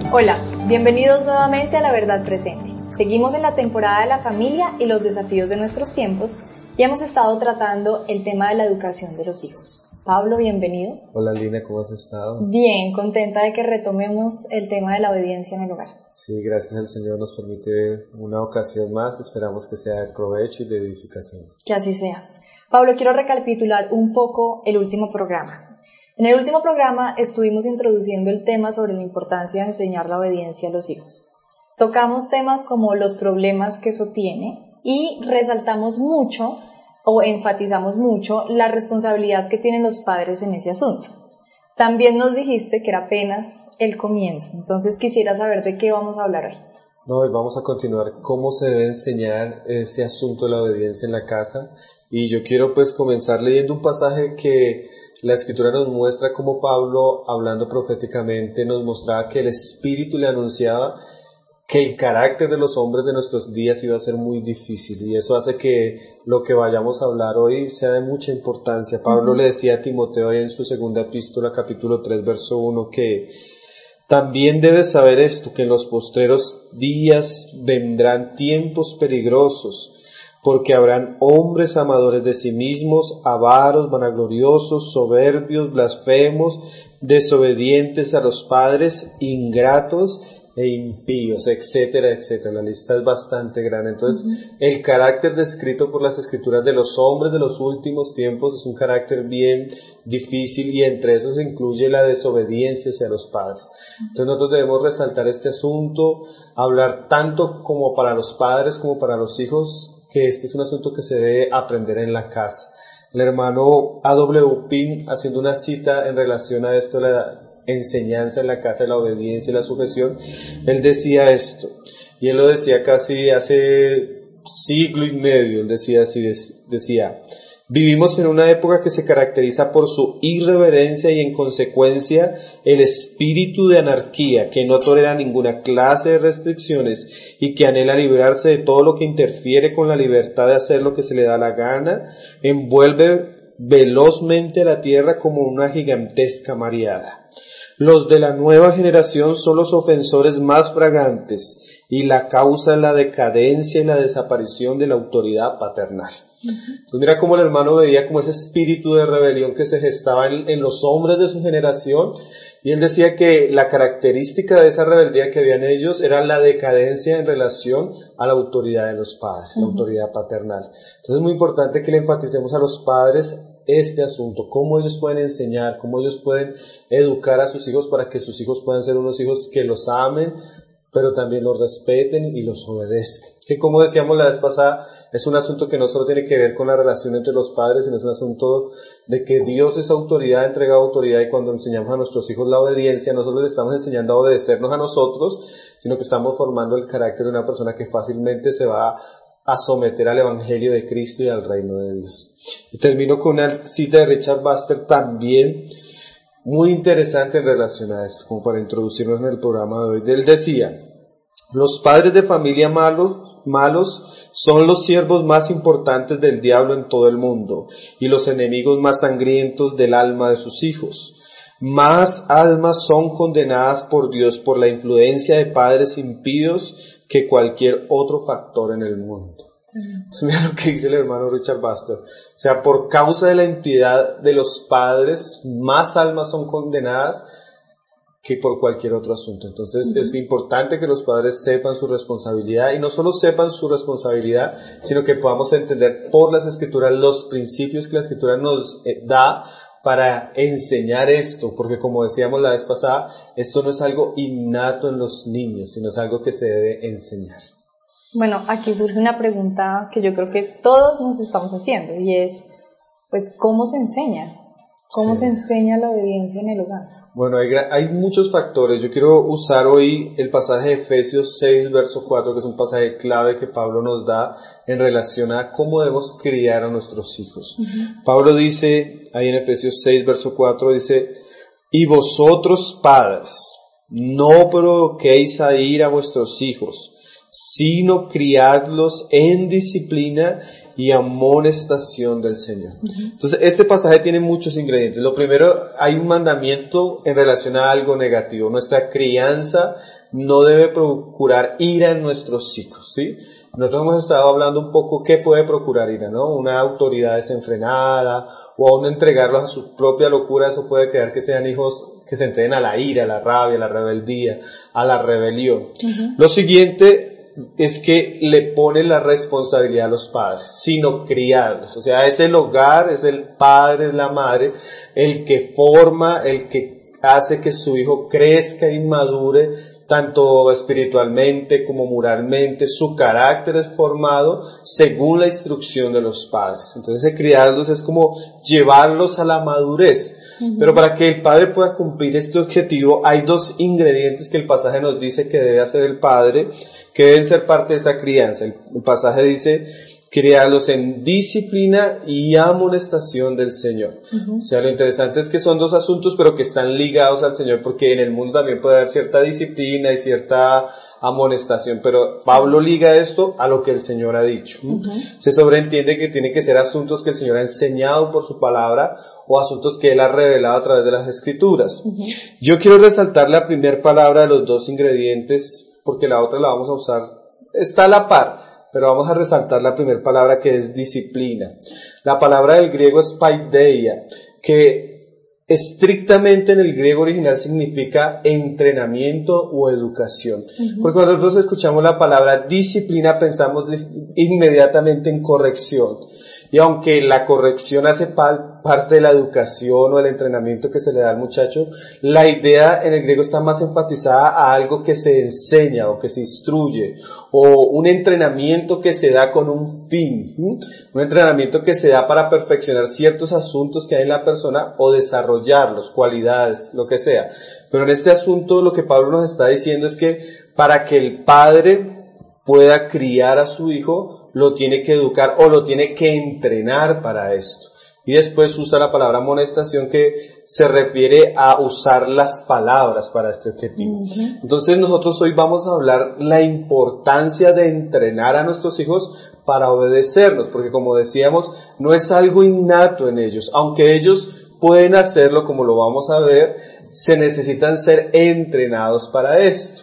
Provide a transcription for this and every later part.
Hola, bienvenidos nuevamente a La Verdad Presente. Seguimos en la temporada de la familia y los desafíos de nuestros tiempos y hemos estado tratando el tema de la educación de los hijos. Pablo, bienvenido. Hola Lina, ¿cómo has estado? Bien, contenta de que retomemos el tema de la obediencia en el hogar. Sí, gracias al Señor nos permite una ocasión más, esperamos que sea de provecho y de edificación. Que así sea. Pablo, quiero recapitular un poco el último programa. En el último programa estuvimos introduciendo el tema sobre la importancia de enseñar la obediencia a los hijos. Tocamos temas como los problemas que eso tiene y resaltamos mucho o enfatizamos mucho la responsabilidad que tienen los padres en ese asunto. También nos dijiste que era apenas el comienzo, entonces quisiera saber de qué vamos a hablar hoy. No, hoy vamos a continuar cómo se debe enseñar ese asunto de la obediencia en la casa y yo quiero pues comenzar leyendo un pasaje que la Escritura nos muestra cómo Pablo, hablando proféticamente, nos mostraba que el Espíritu le anunciaba que el carácter de los hombres de nuestros días iba a ser muy difícil y eso hace que lo que vayamos a hablar hoy sea de mucha importancia. Pablo le decía a Timoteo en su segunda epístola, capítulo 3, verso 1, que también debes saber esto, que en los postreros días vendrán tiempos peligrosos, porque habrán hombres amadores de sí mismos, avaros, vanagloriosos, soberbios, blasfemos, desobedientes a los padres, ingratos e impíos, etcétera, etcétera. La lista es bastante grande. Entonces, el carácter descrito por las Escrituras de los hombres de los últimos tiempos es un carácter bien difícil y entre esos se incluye la desobediencia hacia los padres. Entonces, nosotros debemos resaltar este asunto, hablar tanto como para los padres como para los hijos, que este es un asunto que se debe aprender en la casa. El hermano A.W. Pink, haciendo una cita en relación a esto, la enseñanza en la casa de la obediencia y la sujeción, él decía esto, y él lo decía casi hace siglo y medio, él decía así, decía, vivimos en una época que se caracteriza por su irreverencia y en consecuencia el espíritu de anarquía que no tolera ninguna clase de restricciones y que anhela librarse de todo lo que interfiere con la libertad de hacer lo que se le da la gana, envuelve velozmente la tierra como una gigantesca mareada. Los de la nueva generación son los ofensores más fragantes y la causa es la decadencia y la desaparición de la autoridad paternal. Entonces mira cómo el hermano veía como ese espíritu de rebelión que se gestaba en los hombres de su generación y él decía que la característica de esa rebeldía que había en ellos era la decadencia en relación a la autoridad de los padres, la autoridad paternal. Entonces es muy importante que le enfaticemos a los padres este asunto, cómo ellos pueden enseñar, cómo ellos pueden educar a sus hijos para que sus hijos puedan ser unos hijos que los amen, pero también los respeten y los obedezcan. Que como decíamos la vez pasada, es un asunto que no solo tiene que ver con la relación entre los padres, sino es un asunto de que Dios es autoridad, entrega autoridad, y cuando enseñamos a nuestros hijos la obediencia, no solo les estamos enseñando a obedecernos a nosotros, sino que estamos formando el carácter de una persona que fácilmente se va a someter al Evangelio de Cristo y al reino de Dios. Y termino con una cita de Richard Baxter también muy interesante en relación a esto, como para introducirnos en el programa de hoy. Él decía, los padres de familia malos son los siervos más importantes del diablo en todo el mundo y los enemigos más sangrientos del alma de sus hijos. Más almas son condenadas por Dios por la influencia de padres impíos que cualquier otro factor en el mundo. Entonces, mira lo que dice el hermano Richard Baxter. O sea, por causa de la impiedad de los padres, más almas son condenadas que por cualquier otro asunto. Entonces, es importante que los padres sepan su responsabilidad y no solo sepan su responsabilidad, sino que podamos entender por las Escrituras los principios que la Escritura nos da para enseñar esto, porque como decíamos la vez pasada, esto no es algo innato en los niños, sino es algo que se debe enseñar. Bueno, aquí surge una pregunta que yo creo que todos nos estamos haciendo y es, pues, ¿cómo se enseña? ¿Cómo se enseña la obediencia en el hogar? Bueno, hay muchos factores. Yo quiero usar hoy el pasaje de Efesios 6, verso 4, que es un pasaje clave que Pablo nos da en relación a cómo debemos criar a nuestros hijos. Pablo dice, ahí en Efesios 6, verso 4, dice, y vosotros padres, no provoquéis a ira a vuestros hijos, sino criadlos en disciplina y amonestación del Señor. Entonces, este pasaje tiene muchos ingredientes. Lo primero, hay un mandamiento en relación a algo negativo. Nuestra crianza no debe procurar ira en nuestros hijos, ¿sí? Nosotros hemos estado hablando un poco qué puede procurar ira, ¿no? Una autoridad desenfrenada, o aún entregarlos a su propia locura. Eso puede crear que sean hijos que se entreguen a la ira, a la rabia, a la rebeldía, a la rebelión. Lo siguiente es que le pone la responsabilidad a los padres, sino criarlos. O sea, es el hogar, es el padre, es la madre, el que forma, el que hace que su hijo crezca y madure, tanto espiritualmente como moralmente. Su carácter es formado según la instrucción de los padres. Entonces, criarlos es como llevarlos a la madurez. Pero para que el padre pueda cumplir este objetivo, hay dos ingredientes que el pasaje nos dice que debe hacer el padre, que deben ser parte de esa crianza. El pasaje dice: criarlos en disciplina y amonestación del Señor. O sea, lo interesante es que son dos asuntos, pero que están ligados al Señor, porque en el mundo también puede haber cierta disciplina y cierta amonestación, pero Pablo liga esto a lo que el Señor ha dicho. Se sobreentiende que tiene que ser asuntos que el Señor ha enseñado por su palabra, o asuntos que Él ha revelado a través de las Escrituras. Yo quiero resaltar la primera palabra de los dos ingredientes, porque la otra la vamos a usar, está a la par, pero vamos a resaltar la primera palabra, que es disciplina. La palabra del griego es paideia, que estrictamente en el griego original significa entrenamiento o educación. Porque cuando nosotros escuchamos la palabra disciplina, pensamos inmediatamente en corrección. Y aunque la corrección hace parte de la educación o del entrenamiento que se le da al muchacho, la idea en el griego está más enfatizada a algo que se enseña o que se instruye, o un entrenamiento que se da con un fin, un entrenamiento que se da para perfeccionar ciertos asuntos que hay en la persona o desarrollarlos, cualidades, lo que sea. Pero en este asunto lo que Pablo nos está diciendo es que para que el padre pueda criar a su hijo, lo tiene que educar o lo tiene que entrenar para esto. Y después usa la palabra amonestación, que se refiere a usar las palabras para este objetivo. Entonces nosotros hoy vamos a hablar la importancia de entrenar a nuestros hijos para obedecernos, porque como decíamos, no es algo innato en ellos. Aunque ellos pueden hacerlo, como lo vamos a ver, se necesitan ser entrenados para esto.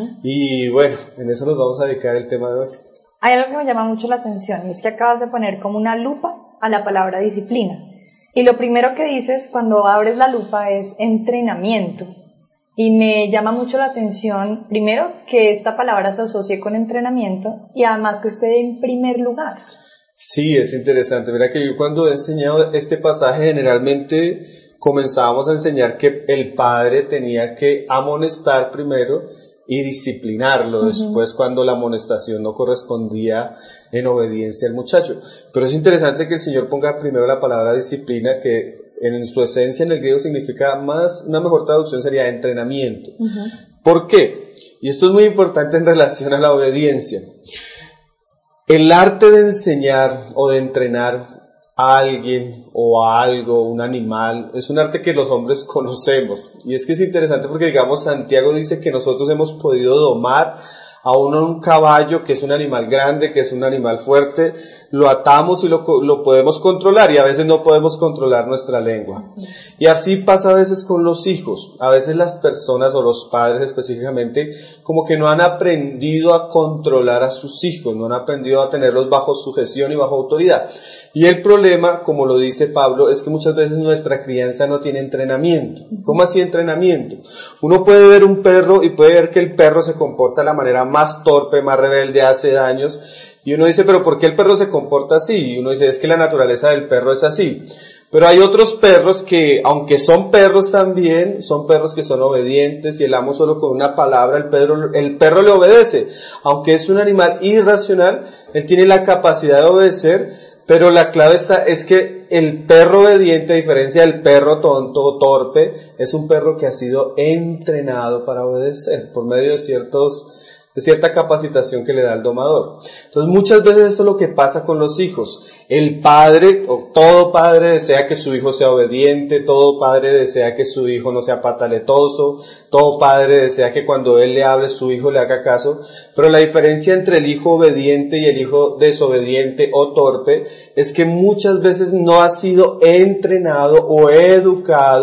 Y bueno, en eso nos vamos a dedicar el tema de hoy. Hay algo que me llama mucho la atención, y es que acabas de poner como una lupa a la palabra disciplina. Y lo primero que dices cuando abres la lupa es entrenamiento. Y me llama mucho la atención, primero, que esta palabra se asocie con entrenamiento, y además que esté en primer lugar. Sí, es interesante. Mira que yo cuando he enseñado este pasaje, generalmente comenzábamos a enseñar que el padre tenía que amonestar primero y disciplinarlo después cuando la amonestación no correspondía en obediencia al muchacho. Pero es interesante que el Señor ponga primero la palabra disciplina, que en su esencia en el griego significa más, una mejor traducción sería entrenamiento. ¿Por qué? Y esto es muy importante en relación a la obediencia. El arte de enseñar o de entrenar a alguien o a algo, un animal, es un arte que los hombres conocemos. Y es que es interesante porque, digamos, Santiago dice que nosotros hemos podido domar a un caballo, que es un animal grande, que es un animal fuerte, lo atamos y lo podemos controlar, y a veces no podemos controlar nuestra lengua. Y así pasa a veces con los hijos. A veces las personas o los padres específicamente como que no han aprendido a controlar a sus hijos, no han aprendido a tenerlos bajo sujeción y bajo autoridad. Y el problema, como lo dice Pablo, es que muchas veces nuestra crianza no tiene entrenamiento. ¿Cómo así entrenamiento? Uno puede ver un perro y puede ver que el perro se comporta de la manera más torpe, más rebelde, hace daños. Y uno dice, pero ¿por qué el perro se comporta así? Y uno dice, es que la naturaleza del perro es así. Pero hay otros perros que, aunque son perros también, son perros que son obedientes, y el amo solo con una palabra, el perro le obedece. Aunque es un animal irracional, él tiene la capacidad de obedecer, pero la clave es que el perro obediente, a diferencia del perro tonto o torpe, es un perro que ha sido entrenado para obedecer por medio de cierta capacitación que le da el domador. Entonces muchas veces esto es lo que pasa con los hijos. El padre, o todo padre, desea que su hijo sea obediente, todo padre desea que su hijo no sea pataletoso, todo padre desea que cuando él le hable su hijo le haga caso, pero la diferencia entre el hijo obediente y el hijo desobediente o torpe es que muchas veces no ha sido entrenado o educado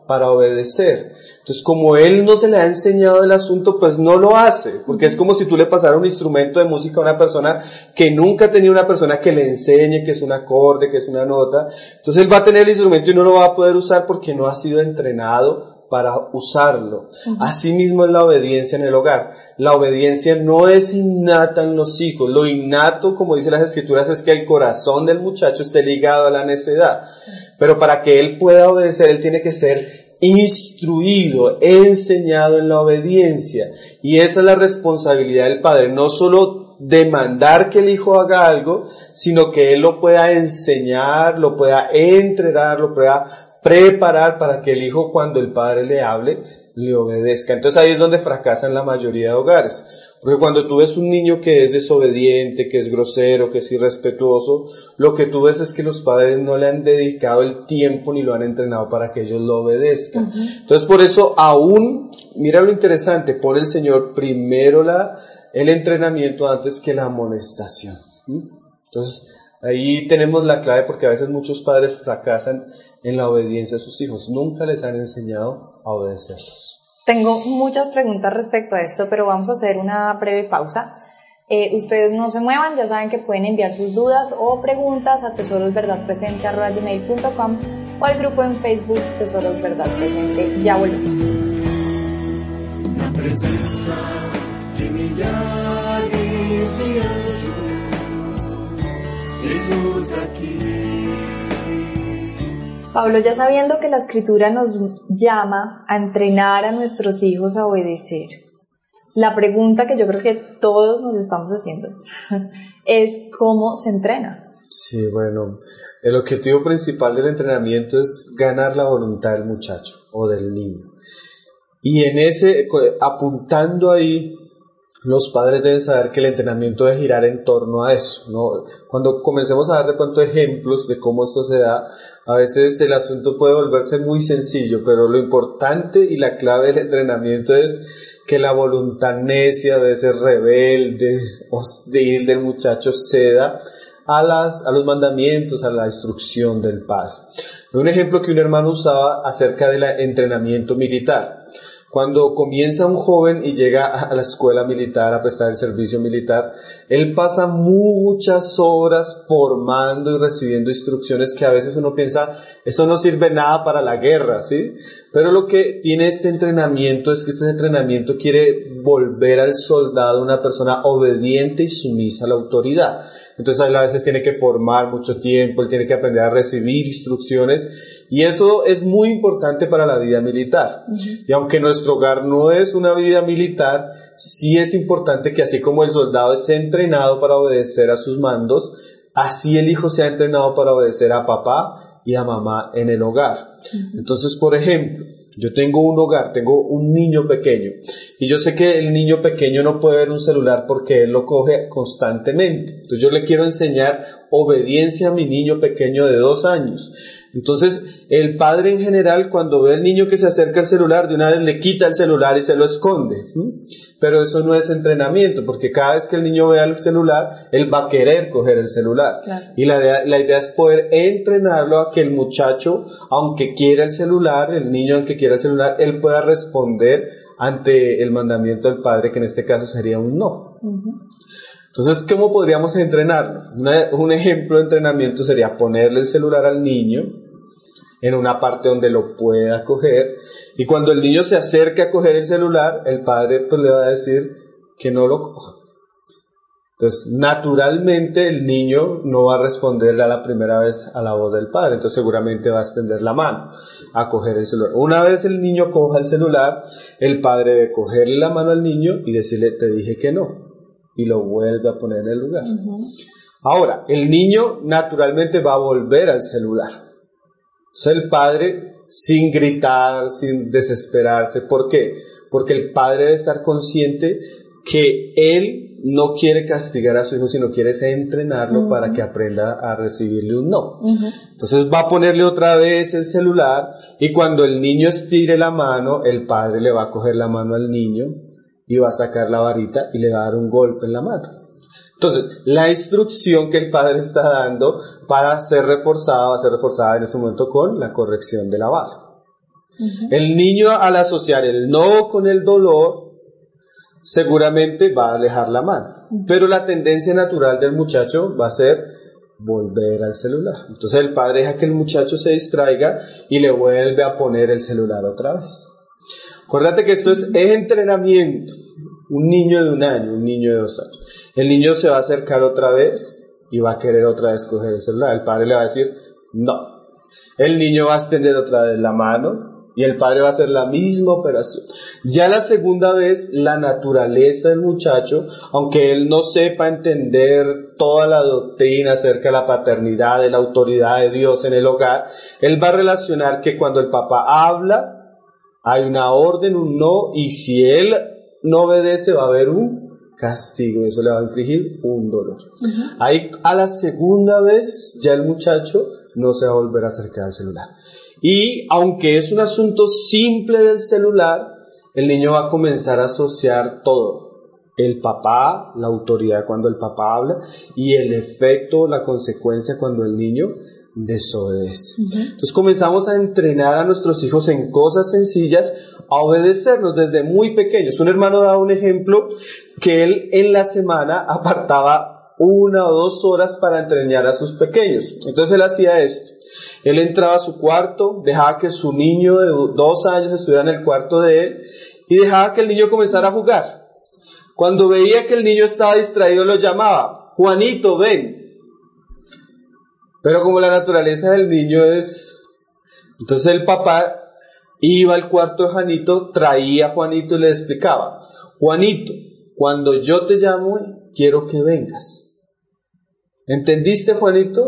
para obedecer. Entonces, como él no se le ha enseñado el asunto, pues no lo hace, porque es como si tú le pasaras un instrumento de música a una persona que nunca ha tenido una persona que le enseñe que es un acorde, que es una nota. Entonces él va a tener el instrumento y no lo va a poder usar porque no ha sido entrenado para usarlo. Asimismo es la obediencia en el hogar. La obediencia no es innata en los hijos. Lo innato, como dicen las escrituras, es que el corazón del muchacho esté ligado a la necedad. Pero para que él pueda obedecer, él tiene que ser instruido, enseñado en la obediencia. Y esa es la responsabilidad del padre, no solo demandar que el hijo haga algo, sino que él lo pueda enseñar, lo pueda entrenar, lo pueda preparar para que el hijo, cuando el padre le hable, le obedezca. Entonces ahí es donde fracasan la mayoría de hogares. Porque cuando tú ves un niño que es desobediente, que es grosero, que es irrespetuoso, lo que tú ves es que los padres no le han dedicado el tiempo ni lo han entrenado para que ellos lo obedezcan. Entonces por eso aún, mira lo interesante, pone el Señor primero el entrenamiento antes que la amonestación. Entonces ahí tenemos la clave, porque a veces muchos padres fracasan en la obediencia a sus hijos. Nunca les han enseñado a obedecerlos. Tengo muchas preguntas respecto a esto, pero vamos a hacer una breve pausa. Ustedes no se muevan, ya saben que pueden enviar sus dudas o preguntas a tesorosverdadpresente@gmail.com o al grupo en Facebook Tesoros Verdad Presente. Ya volvemos. Na presença de milhares de anjos, Jesus aqui. Pablo, ya sabiendo que la Escritura nos llama a entrenar a nuestros hijos a obedecer, la pregunta que yo creo que todos nos estamos haciendo es ¿cómo se entrena? Sí, bueno, el objetivo principal del entrenamiento es ganar la voluntad del muchacho o del niño. Y apuntando ahí, los padres deben saber que el entrenamiento debe girar en torno a eso, ¿no? Cuando comencemos a dar de pronto ejemplos de cómo esto se da, a veces el asunto puede volverse muy sencillo, pero lo importante y la clave del entrenamiento es que la voluntad necia, de ese rebelde, hostil del muchacho ceda a los mandamientos, a la instrucción del padre. Un ejemplo que un hermano usaba acerca del entrenamiento militar. Cuando comienza un joven y llega a la escuela militar a prestar el servicio militar, él pasa muchas horas formando y recibiendo instrucciones que a veces uno piensa, eso no sirve nada para la guerra, ¿sí? Pero lo que tiene este entrenamiento es que este entrenamiento quiere volver al soldado una persona obediente y sumisa a la autoridad. Entonces a veces tiene que formar mucho tiempo, él tiene que aprender a recibir instrucciones, y eso es muy importante para la vida militar. Y aunque nuestro hogar no es una vida militar, sí es importante que así como el soldado es entrenado para obedecer a sus mandos, así el hijo sea entrenado para obedecer a papá y a mamá en el hogar. Entonces, por ejemplo, yo tengo un hogar, tengo un niño pequeño, y yo sé que el niño pequeño no puede ver un celular porque él lo coge constantemente. Entonces yo le quiero enseñar obediencia a mi niño pequeño de 2 años. Entonces el padre en general, cuando ve al niño que se acerca al celular, de una vez le quita el celular y se lo esconde. Pero eso no es entrenamiento, porque cada vez que el niño vea el celular, él va a querer coger el celular. Claro. Y la idea es poder entrenarlo a que el muchacho, aunque quiera el celular, el niño aunque quiera el celular, él pueda responder ante el mandamiento del padre, que en este caso sería un no. Entonces, ¿cómo podríamos entrenarlo? Un ejemplo de entrenamiento sería ponerle el celular al niño en una parte donde lo pueda coger, y cuando el niño se acerque a coger el celular, el padre pues le va a decir que no lo coja. Entonces, naturalmente el niño no va a responderle a la primera vez a la voz del padre, entonces seguramente va a extender la mano a coger el celular. Una vez el niño coja el celular, el padre debe cogerle la mano al niño y decirle, te dije que no, y lo vuelve a poner en el lugar. Ahora, el niño naturalmente va a volver al celular. Entonces el padre, sin gritar, sin desesperarse, ¿por qué? Porque el padre debe estar consciente que él no quiere castigar a su hijo, sino quiere entrenarlo para que aprenda a recibirle un no. Entonces va a ponerle otra vez el celular, y cuando el niño estire la mano, el padre le va a coger la mano al niño y va a sacar la varita y le va a dar un golpe en la mano. Entonces, la instrucción que el padre está dando para ser reforzada, va a ser reforzada en ese momento con la corrección de la vara. El niño, al asociar el no con el dolor, seguramente va a alejar la mano. Pero la tendencia natural del muchacho va a ser volver al celular. Entonces el padre deja que el muchacho se distraiga y le vuelve a poner el celular otra vez. Acuérdate que esto es entrenamiento. Un niño de 1 año, un niño de 2 años. El niño se va a acercar otra vez y va a querer otra vez coger el celular. El padre le va a decir, no. El niño va a extender otra vez la mano y el padre va a hacer la misma operación. Ya la segunda vez, la naturaleza del muchacho, aunque él no sepa entender toda la doctrina acerca de la paternidad, de la autoridad de Dios en el hogar, él va a relacionar que cuando el papá habla, hay una orden, un no, y si él no obedece va a haber un castigo, eso le va a infligir un dolor. Ahí a la segunda vez ya el muchacho no se va a volver a acercar al celular. Y aunque es un asunto simple del celular, el niño va a comenzar a asociar todo. El papá, la autoridad cuando el papá habla, y el efecto, la consecuencia cuando el niño desobedece. Entonces comenzamos a entrenar a nuestros hijos en cosas sencillas, a obedecernos desde muy pequeños. Un hermano daba un ejemplo que él en la semana apartaba 1 o 2 horas para entrenar a sus pequeños. Entonces él hacía esto. Él entraba a su cuarto, dejaba que su niño de 2 años estuviera en el cuarto de él y dejaba que el niño comenzara a jugar. Cuando veía que el niño estaba distraído, lo llamaba, Juanito, ven. Pero como la naturaleza del niño es... Entonces el papá iba al cuarto de Juanito, traía a Juanito y le explicaba, Juanito, cuando yo te llamo, quiero que vengas. ¿Entendiste, Juanito?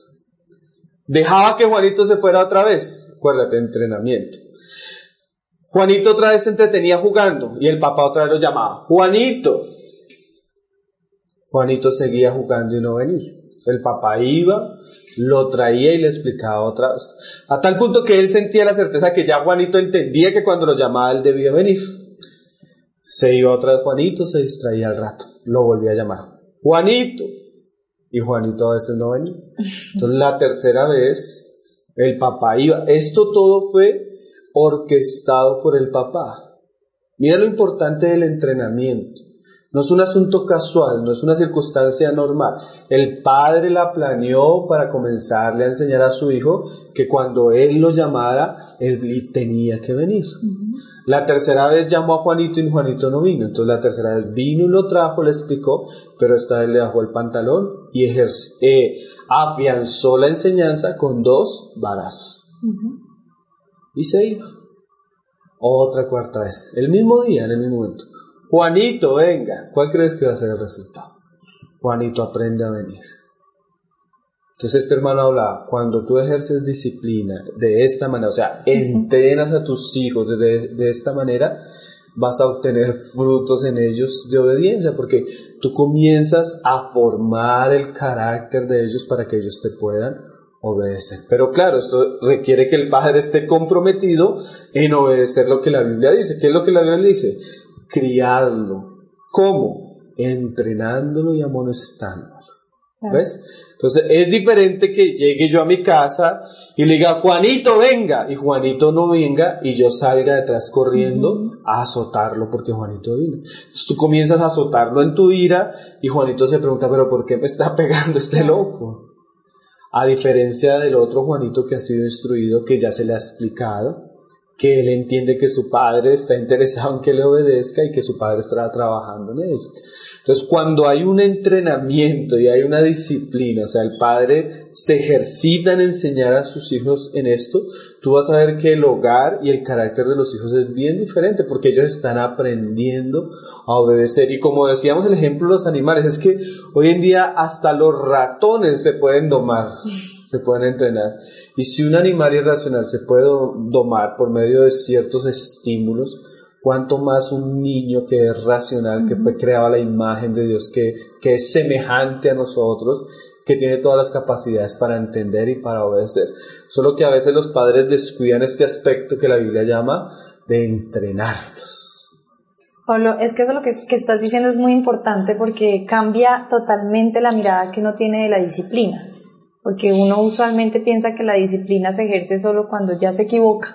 Dejaba que Juanito se fuera otra vez. Acuérdate, entrenamiento. Juanito otra vez se entretenía jugando y el papá otra vez lo llamaba, Juanito. Juanito seguía jugando y no venía. El papá iba, lo traía y le explicaba otra vez. A tal punto que él sentía la certeza que ya Juanito entendía que cuando lo llamaba él debía venir. Se iba otra vez Juanito, se distraía al rato. Lo volvía a llamar. Juanito. Y Juanito a veces no venía. Entonces la tercera vez el papá iba. Esto todo fue orquestado por el papá. Mira lo importante del entrenamiento. No es un asunto casual, no es una circunstancia normal. El padre la planeó para comenzarle a enseñar a su hijo que cuando él lo llamara, él tenía que venir. La tercera vez llamó a Juanito y Juanito no vino. Entonces la tercera vez vino y lo trajo, le explicó, pero esta vez le bajó el pantalón y afianzó la enseñanza con 2 varazos. Y se iba. Otra cuarta vez. El mismo día, en el mismo momento. Juanito, venga. ¿Cuál crees que va a ser el resultado? Juanito aprende a venir. Entonces este hermano hablaba, cuando tú ejerces disciplina de esta manera, o sea, entrenas a tus hijos de esta manera, vas a obtener frutos en ellos de obediencia, porque tú comienzas a formar el carácter de ellos para que ellos te puedan obedecer. Pero claro, esto requiere que el padre esté comprometido en obedecer lo que la Biblia dice. ¿Qué es lo que la Biblia dice? Criarlo. ¿Cómo? Entrenándolo y amonestándolo. ¿Ves? Entonces es diferente que llegue yo a mi casa y le diga, Juanito, venga, y Juanito no venga y yo salga detrás corriendo a azotarlo porque Juanito vino. Entonces tú comienzas a azotarlo en tu ira y Juanito se pregunta, pero ¿por qué me está pegando este loco? A diferencia del otro Juanito que ha sido instruido, que ya se le ha explicado, que él entiende que su padre está interesado en que le obedezca y que su padre estará trabajando en ello. Entonces, cuando hay un entrenamiento y hay una disciplina, o sea, el padre se ejercita en enseñar a sus hijos en esto, tú vas a ver que el hogar y el carácter de los hijos es bien diferente, porque ellos están aprendiendo a obedecer. Y como decíamos el ejemplo de los animales, es que hoy en día hasta los ratones se pueden domar, se pueden entrenar. Y si un animal irracional se puede domar por medio de ciertos estímulos, cuánto más un niño que es racional, que fue creado a la imagen de Dios, que es semejante a nosotros, que tiene todas las capacidades para entender y para obedecer. Solo que a veces los padres descuidan este aspecto que la Biblia llama de entrenarlos. Pablo, es que eso lo que estás diciendo es muy importante porque cambia totalmente la mirada que uno tiene de la disciplina. Porque uno usualmente piensa que la disciplina se ejerce solo cuando ya se equivoca.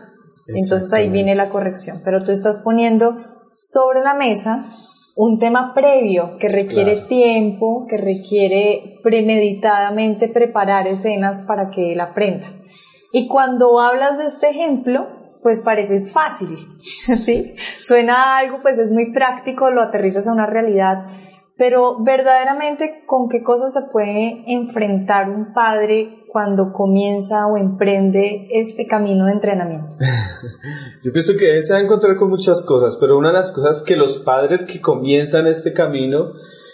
Entonces ahí viene la corrección. Pero tú estás poniendo sobre la mesa un tema previo que requiere tiempo, que requiere premeditadamente preparar escenas para que él aprenda. Y cuando hablas de este ejemplo, pues parece fácil, ¿sí? Suena a algo, pues es muy práctico, lo aterrizas a una realidad, pero verdaderamente, ¿con qué cosas se puede enfrentar un padre cuando comienza o emprende este camino de entrenamiento? Yo pienso que se va a encontrar con muchas cosas, pero una de las cosas que los padres que comienzan este camino,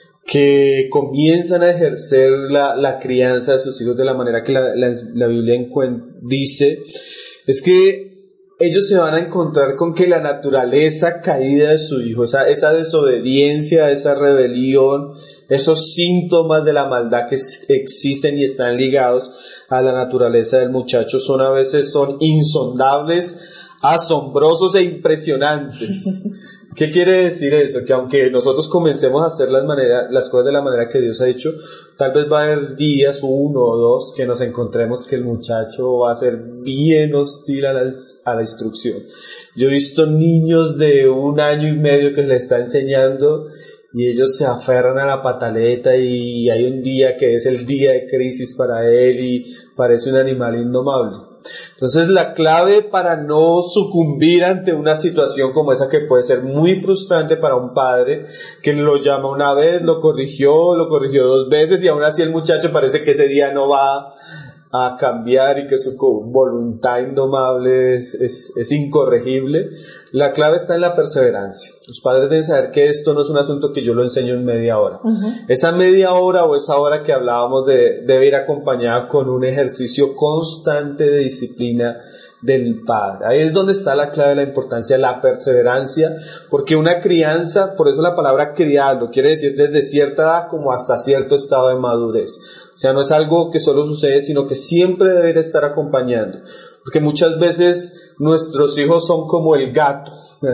que comienzan a ejercer la crianza de sus hijos de la manera que la Biblia dice, es que ellos se van a encontrar con que la naturaleza caída de su hijo, esa desobediencia, esa rebelión, esos síntomas de la maldad que existen y están ligados a la naturaleza del muchacho a veces son insondables, asombrosos e impresionantes. ¿Qué quiere decir eso? Que aunque nosotros comencemos a hacer las cosas de la manera que Dios ha hecho, tal vez va a haber días, 1 o 2, que nos encontremos que el muchacho va a ser bien hostil a la instrucción. Yo he visto niños de 1 año y medio que se les está enseñando y ellos se aferran a la pataleta y hay un día que es el día de crisis para él y parece un animal indomable. Entonces la clave para no sucumbir ante una situación como esa, que puede ser muy frustrante para un padre, que lo llama una vez, lo corrigió 2 veces y aún así el muchacho parece que ese día no va a cambiar y que su voluntad indomable es incorregible. La clave está en la perseverancia. Los padres deben saber que esto no es un asunto que yo lo enseño en media hora. Esa media hora o esa hora que hablábamos debe ir acompañada con un ejercicio constante de disciplina del padre. Ahí es donde está la clave de la importancia de la perseverancia, porque una crianza, por eso la palabra criarlo, quiere decir desde cierta edad como hasta cierto estado de madurez. O sea, no es algo que solo sucede, sino que siempre debe estar acompañando. Porque muchas veces nuestros hijos son como el gato.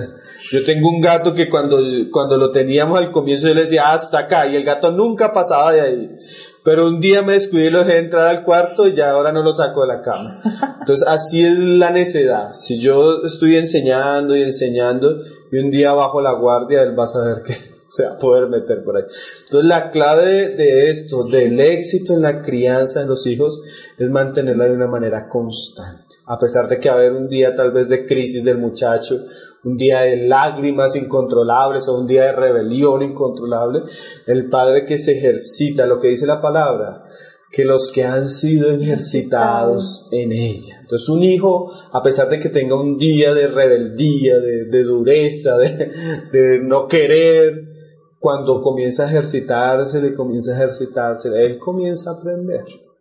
Yo tengo un gato que cuando lo teníamos al comienzo yo le decía hasta acá, y el gato nunca pasaba de ahí. Pero un día me descuidé y lo dejé entrar al cuarto y ya ahora no lo saco de la cama. Entonces así es la necedad. Si yo estoy enseñando y un día bajo la guardia, él va a saber que se va a poder meter por ahí. Entonces la clave de esto, del éxito en la crianza de los hijos, es mantenerla de una manera constante. A pesar de que va a haber un día tal vez de crisis del muchacho, un día de lágrimas incontrolables o un día de rebelión incontrolable, el padre que se ejercita, lo que dice la palabra, que los que han sido ejercitados en ella. Entonces un hijo, a pesar de que tenga un día de rebeldía, de dureza, de no querer, cuando comienza a ejercitarse, él comienza a aprender.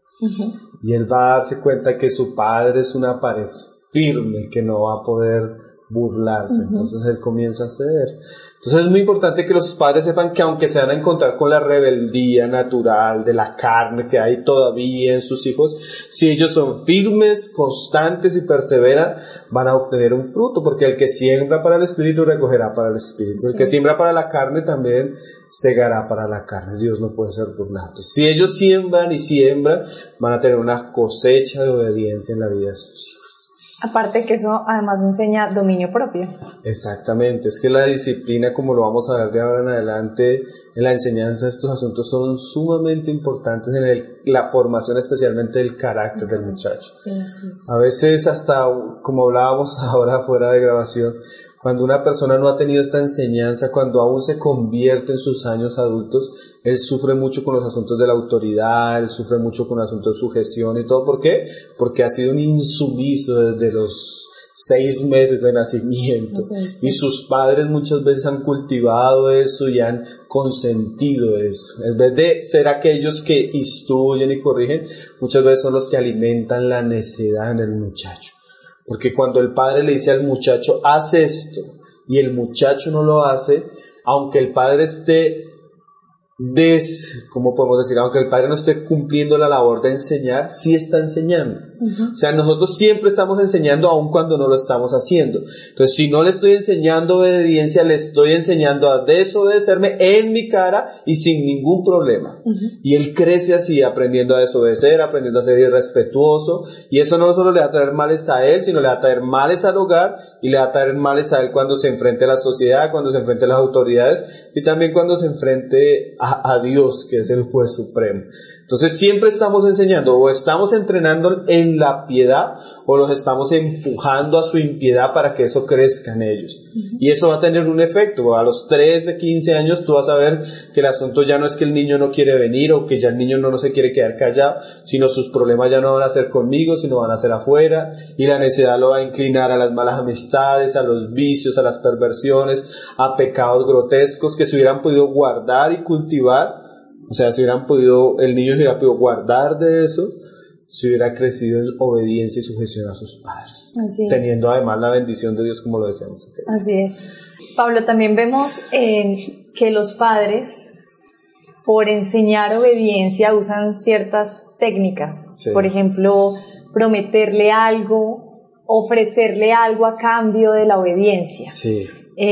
Y él va a darse cuenta que su padre es una pared firme que no va a poder burlarse. Entonces él comienza a ceder. Entonces es muy importante que los padres sepan que aunque se van a encontrar con la rebeldía natural de la carne que hay todavía en sus hijos, si ellos son firmes, constantes y perseveran, van a obtener un fruto, porque el que siembra para el espíritu recogerá para el espíritu. El que siembra para la carne también segará para la carne. Dios no puede ser burlado. Entonces, si ellos siembran, van a tener una cosecha de obediencia en la vida de sus hijos. Aparte que eso además enseña dominio propio. Exactamente, es que la disciplina, como lo vamos a ver de ahora en adelante, en la enseñanza de estos asuntos son sumamente importantes en la formación especialmente del carácter del muchacho. Sí. A veces hasta, como hablábamos ahora fuera de grabación, cuando una persona no ha tenido esta enseñanza, cuando aún se convierte en sus años adultos, él sufre mucho con los asuntos de la autoridad, él sufre mucho con asuntos de sujeción y todo. ¿Por qué? Porque ha sido un insumiso desde los 6 meses de nacimiento. Sí. Y sus padres muchas veces han cultivado eso y han consentido eso. En vez de ser aquellos que instruyen y corrigen, muchas veces son los que alimentan la necedad en el muchacho. Porque cuando el padre le dice al muchacho, haz esto, y el muchacho no lo hace, aunque el padre esté ¿cómo podemos decir? Aunque el padre no esté cumpliendo la labor de enseñar, sí está enseñando. O sea, nosotros siempre estamos enseñando aun cuando no lo estamos haciendo. Entonces, si no le estoy enseñando obediencia, le estoy enseñando a desobedecerme en mi cara y sin ningún problema. Y él crece así, aprendiendo a desobedecer, aprendiendo a ser irrespetuoso, y eso no solo le va a traer males a él, sino le va a traer males al hogar, y le va a traer males a él cuando se enfrente a la sociedad, cuando se enfrente a las autoridades, y también cuando se enfrente a Dios, que es el juez supremo. Entonces siempre estamos enseñando, o estamos entrenando en la piedad, o los estamos empujando a su impiedad para que eso crezca en ellos. Y eso va a tener un efecto. A los 13, 15 años tú vas a ver que el asunto ya no es que el niño no quiere venir, o que ya el niño no se quiere quedar callado, sino sus problemas ya no van a ser conmigo, sino van a ser afuera, y la necedad lo va a inclinar a las malas amistades, a los vicios, a las perversiones, a pecados grotescos que se hubieran podido guardar y cultivar. O sea, el niño se hubiera podido guardar de eso, si hubiera crecido en obediencia y sujeción a sus padres. Así es. Teniendo además la bendición de Dios, como lo decíamos. Así es. Pablo, también vemos que los padres, por enseñar obediencia, usan ciertas técnicas. Sí. Por ejemplo, prometerle algo, ofrecerle algo a cambio de la obediencia. Sí.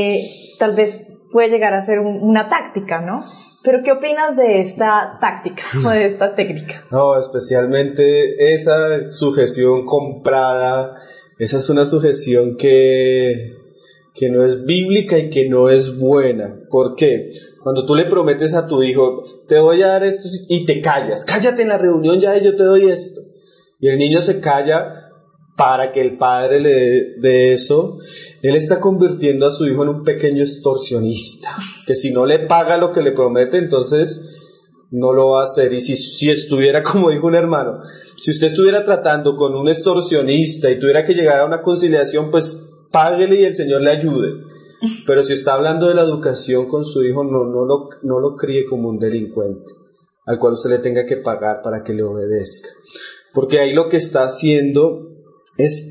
Tal vez puede llegar a ser una táctica, ¿no? Pero ¿qué opinas de esta táctica o de esta técnica? No, especialmente esa sujeción comprada, esa es una sujeción que no es bíblica y que no es buena. ¿Por qué? Cuando tú le prometes a tu hijo, te voy a dar esto y te callas, cállate en la reunión ya y yo te doy esto. Y el niño se calla para que el padre le dé eso, él está convirtiendo a su hijo en un pequeño extorsionista, que si no le paga lo que le promete, entonces no lo va a hacer. Y si estuviera, como dijo un hermano, si usted estuviera tratando con un extorsionista y tuviera que llegar a una conciliación, pues páguele y el Señor le ayude. Pero si está hablando de la educación con su hijo, no lo críe como un delincuente, al cual usted le tenga que pagar para que le obedezca. Porque ahí lo que está haciendo es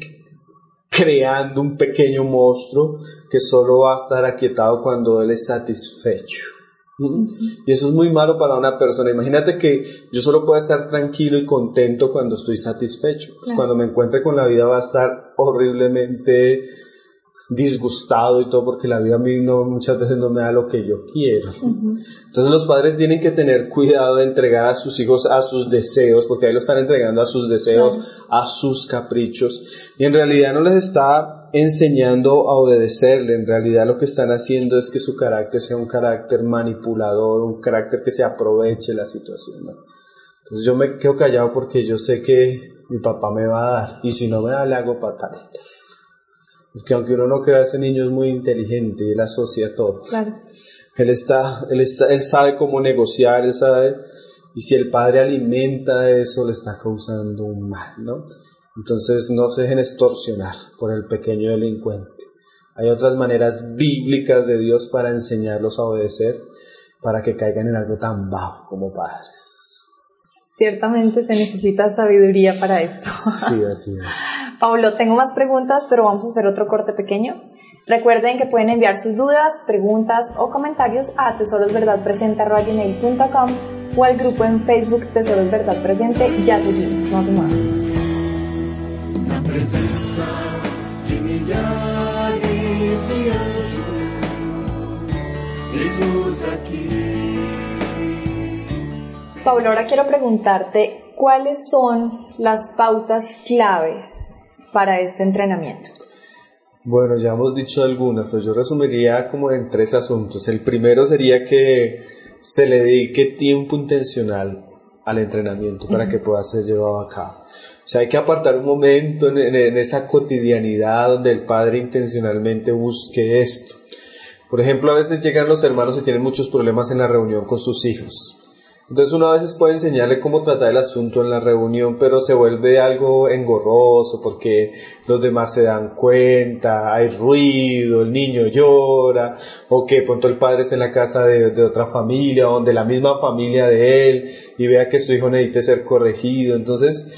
creando un pequeño monstruo que solo va a estar aquietado cuando él es satisfecho. Y eso es muy malo para una persona. Imagínate que yo solo puedo estar tranquilo y contento cuando estoy satisfecho. Pues cuando me encuentre con la vida va a estar horriblemente disgustado y todo, porque la vida a mí muchas veces no me da lo que yo quiero. Entonces los padres tienen que tener cuidado de entregar a sus hijos a sus deseos, porque ahí lo están entregando a sus deseos, a sus caprichos, y en realidad no les está enseñando a obedecerle. En realidad lo que están haciendo es que su carácter sea un carácter manipulador, un carácter que se aproveche de la situación, ¿no? Entonces yo me quedo callado porque yo sé que mi papá me va a dar, y si no me da, le hago pataleta. Porque aunque uno no crea, ese niño es muy inteligente y él asocia todo. Claro. Él sabe cómo negociar, él sabe, y si el padre alimenta eso, le está causando un mal, ¿no? Entonces no se dejen extorsionar por el pequeño delincuente. Hay otras maneras bíblicas de Dios para enseñarlos a obedecer, para que caigan en algo tan bajo como padres. Ciertamente se necesita sabiduría para esto. Sí, así es. Pablo, tengo más preguntas, pero vamos a hacer otro corte pequeño. Recuerden que pueden enviar sus dudas, preguntas o comentarios a tesorosverdadpresente@gmail.com o al grupo en Facebook Tesoros Verdad Presente. Ya seguimos, no se muevan. Na presença de milhares de anjos, Jesus aqui. Pablo, ahora quiero preguntarte, ¿cuáles son las pautas claves para este entrenamiento? Bueno, ya hemos dicho algunas, pero yo resumiría como en 3 asuntos. El primero sería que se le dedique tiempo intencional al entrenamiento para que pueda ser llevado a cabo. O sea, hay que apartar un momento en esa cotidianidad donde el padre intencionalmente busque esto. Por ejemplo, a veces llegan los hermanos y tienen muchos problemas en la reunión con sus hijos. Entonces uno a veces puede enseñarle cómo tratar el asunto en la reunión, pero se vuelve algo engorroso porque los demás se dan cuenta, hay ruido, el niño llora, o que pronto el padre está en la casa de otra familia, o de la misma familia de él, y vea que su hijo necesita ser corregido. Entonces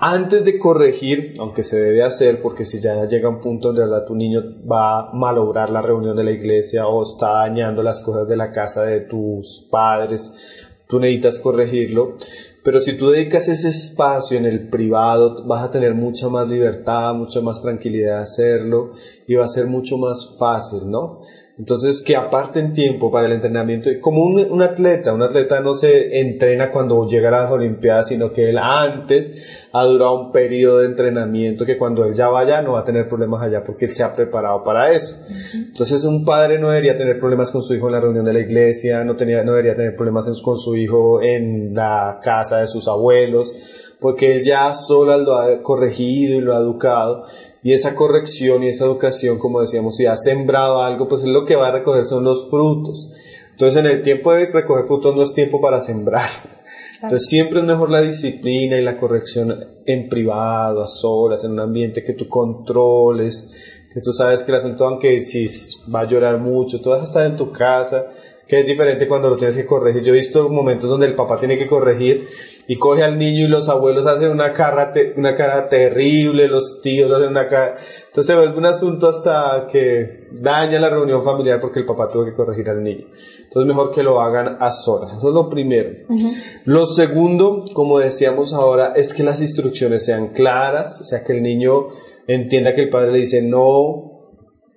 antes de corregir, aunque se debe hacer, porque si ya llega un punto donde de verdad tu niño va a malograr la reunión de la iglesia o está dañando las cosas de la casa de tus padres, tú necesitas corregirlo. Pero si tú dedicas ese espacio en el privado, vas a tener mucha más libertad, mucha más tranquilidad de hacerlo y va a ser mucho más fácil, ¿no? Entonces, que aparten tiempo para el entrenamiento. Como un atleta no se entrena cuando llega a las Olimpiadas, sino que él antes ha durado un periodo de entrenamiento que cuando él ya vaya no va a tener problemas allá porque él se ha preparado para eso. Entonces, un padre no debería tener problemas con su hijo en la reunión de la iglesia, no debería tener problemas con su hijo en la casa de sus abuelos, porque él ya solo lo ha corregido y lo ha educado. Y esa corrección y esa educación, como decíamos, si ha sembrado algo, pues es lo que va a recoger son los frutos. Entonces, en el tiempo de recoger frutos no es tiempo para sembrar. Entonces, siempre es mejor la disciplina y la corrección en privado, a solas, en un ambiente que tú controles, que tú sabes que el asunto, aunque si va a llorar mucho, tú vas a estar en tu casa, que es diferente cuando lo tienes que corregir. Yo he visto momentos donde el papá tiene que corregir y coge al niño y los abuelos hacen una cara terrible, los tíos hacen una cara, entonces se vuelve un asunto hasta que daña la reunión familiar porque el papá tuvo que corregir al niño. Entonces mejor que lo hagan a solas. Eso es lo primero. Lo segundo, como decíamos ahora, es que las instrucciones sean claras, o sea que el niño entienda que el padre le dice no,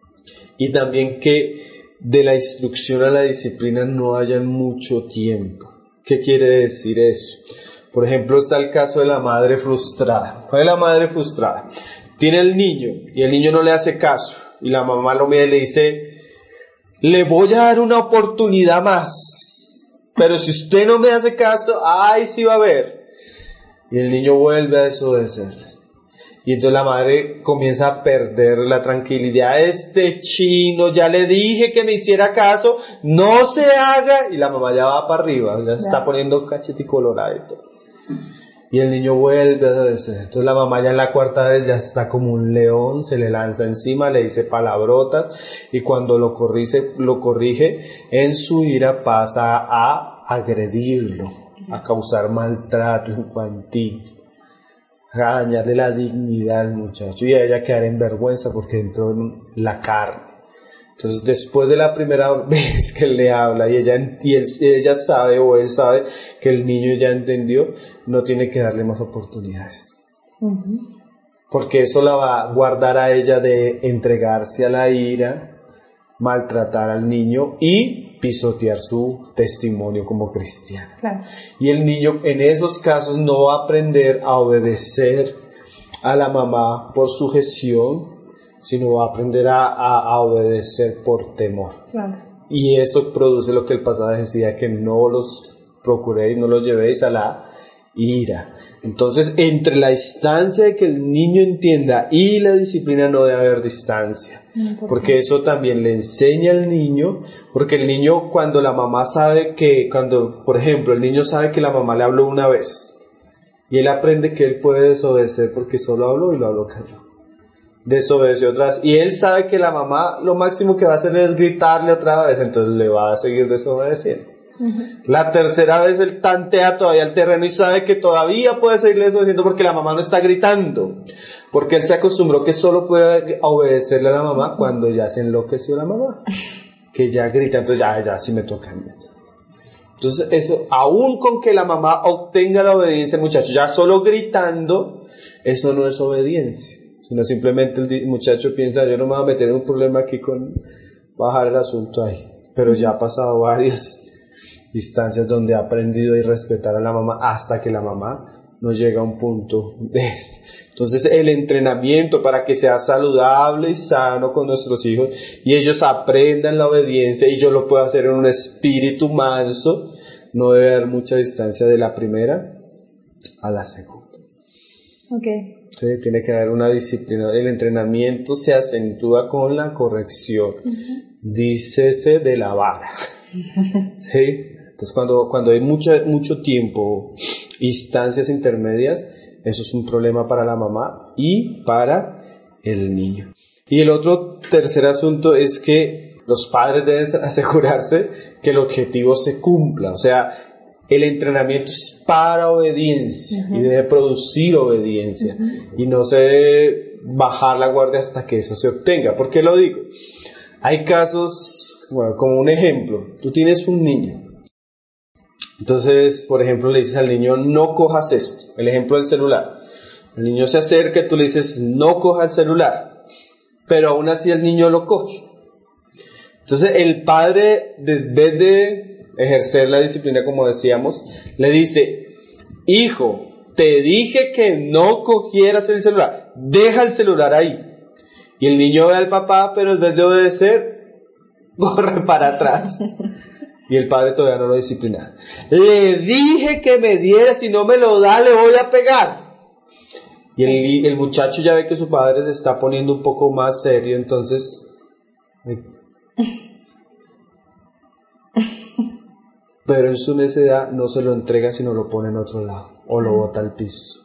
y también que de la instrucción a la disciplina no haya mucho tiempo. ¿Qué quiere decir eso? Por ejemplo, está el caso de la madre frustrada. ¿Cuál es la madre frustrada? Tiene el niño y el niño no le hace caso y la mamá lo mira y le dice: le voy a dar una oportunidad más, pero si usted no me hace caso, ¡ay, sí va a ver! Y el niño vuelve a desobedecer. Y entonces la madre comienza a perder la tranquilidad. Este chino, ya le dije que me hiciera caso, no se haga. Y la mamá ya va para arriba, ya se está poniendo cachete y colorado y todo. Y el niño vuelve a desobedecer. Entonces la mamá ya en la cuarta vez ya está como un león, se le lanza encima, le dice palabrotas. Y cuando lo corrige, en su ira pasa a agredirlo, a causar maltrato infantil, a dañarle la dignidad al muchacho y a ella quedar en vergüenza porque entró en la carne. Entonces, después de la primera vez que él le habla y ella sabe o él sabe que el niño ya entendió, no tiene que darle más oportunidades. Porque eso la va a guardar a ella de entregarse a la ira, maltratar al niño y pisotear su testimonio como cristiano. Claro. Y el niño en esos casos no va a aprender a obedecer a la mamá por sujeción, sino va a aprender a obedecer por temor. Claro. Y eso produce lo que el pasaje decía, que no los procuréis, no los llevéis a la ira. Entonces, entre la distancia de que el niño entienda y la disciplina no debe haber distancia. Porque eso también le enseña al niño, porque el niño cuando la mamá sabe por ejemplo, el niño sabe que la mamá le habló una vez, y él aprende que él puede desobedecer porque solo habló y lo habló callado. Desobedeció otra vez, y él sabe que la mamá lo máximo que va a hacer es gritarle otra vez, entonces le va a seguir desobedeciendo. La tercera vez él tantea todavía el terreno y sabe que todavía puede seguirle desobedeciendo porque la mamá no está gritando, porque él se acostumbró que solo puede obedecerle a la mamá cuando ya se enloqueció la mamá, que ya grita, entonces ya sí me toca. Entonces eso, aún con que la mamá obtenga la obediencia, el muchacho ya solo gritando, eso no es obediencia, sino simplemente el muchacho piensa: yo no me voy a meter en un problema aquí con bajar el asunto ahí, pero ya ha pasado varias instancias donde ha aprendido a respetar a la mamá hasta que la mamá no llega a un punto de eso. Entonces el entrenamiento para que sea saludable y sano con nuestros hijos y ellos aprendan la obediencia y yo lo puedo hacer en un espíritu manso, no debe haber mucha distancia de la primera a la segunda. Okay. Sí, tiene que haber una disciplina. El entrenamiento se acentúa con la corrección. Dícese de la vara. ¿Sí? Entonces cuando hay mucho tiempo, instancias intermedias, eso es un problema para la mamá y para el niño. Y el tercer asunto es que los padres deben asegurarse que el objetivo se cumpla. O sea, el entrenamiento es para obediencia y debe producir obediencia y no se debe bajar la guardia hasta que eso se obtenga. ¿Por qué lo digo? Hay casos, bueno, como un ejemplo, tú tienes un niño, entonces, por ejemplo, le dices al niño, no cojas esto, el ejemplo del celular. El niño se acerca y tú le dices, no coja el celular, pero aún así el niño lo coge. Entonces el padre, en vez de ejercer la disciplina como decíamos, le dice, hijo, te dije que no cogieras el celular, deja el celular ahí. Y el niño ve al papá, pero en vez de obedecer, corre para atrás. Y el padre todavía no lo disciplina. Le dije que me diera, si no me lo da, le voy a pegar. Y el muchacho ya ve que su padre se está poniendo un poco más serio, entonces... Pero en su necedad no se lo entrega, sino lo pone en otro lado, o lo bota al piso.